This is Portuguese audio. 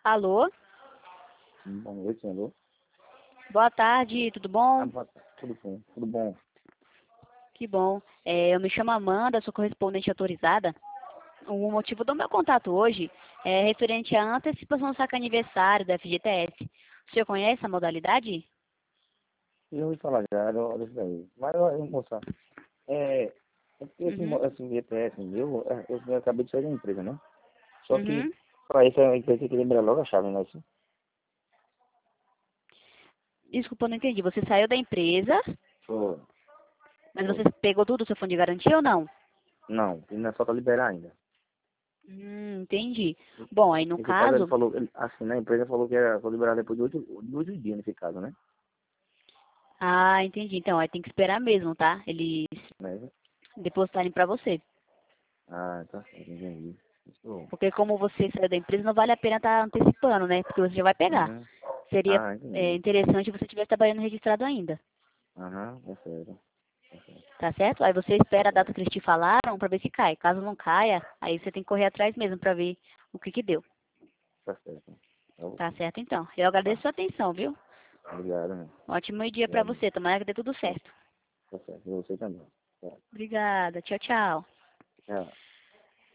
Alô? Boa noite, alô? Boa tarde, tudo bom? Boa tarde. Tudo bom, tudo bom. Que bom. Eu me chamo Amanda, sou correspondente autorizada. O motivo do meu contato hoje é referente à antecipação do saque aniversário da FGTS. O senhor conhece a modalidade? Eu ouvi falar já, olha isso daí. Mas, moça, é porque Uhum. esse VPS meu, eu acabei de sair da empresa, né? Só que, Uhum. para isso, a empresa tem que lembrar logo a chave, né? Assim? Desculpa, eu não entendi. Você saiu da empresa, Foi, mas você foi. pegou tudo o seu fundo de garantia ou não? Não, ainda só para liberar ainda. Entendi. Bom, aí no Nesse caso, ele caso... falou, assim, né? A empresa falou que era para liberar depois de oito dias, nesse caso, né? Ah, entendi. Então, aí tem que esperar mesmo, tá? Eles Né? depositarem pra você. Ah, tá certo, entendi. Isso, Porque como você saiu da empresa, não vale a pena estar antecipando, né? Porque você já vai pegar. uhum. Seria Ah, entendi. interessante se você estivesse trabalhando registrado ainda, Aham, tá certo. Tá certo. tá certo? Aí você Tá espera a data certo. que eles te falaram para ver se cai. Caso não caia, aí você tem que correr atrás mesmo para ver o que que deu. Tá certo. Tá certo, então. Eu agradeço Tá. a sua atenção, viu? Obrigado, né? Um ótimo dia para Obrigado. você. Tomara que dê tudo Tá, certo. tá certo. E você também. Tá. Obrigada. Tchau, tchau. Tchau.